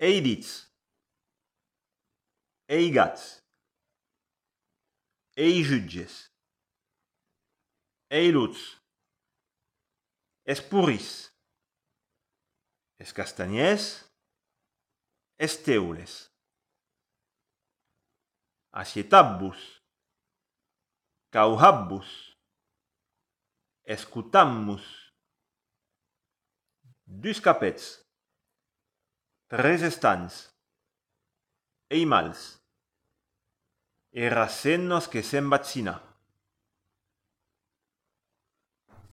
Ei dits, ei gats, ei jutges, ei luts, es purris, es castanyers, es teules. Asietat-vos, cauhat-vos, escutam-mos. Dus capets, tres estants, ei mals, e racent nos que sem vaccina.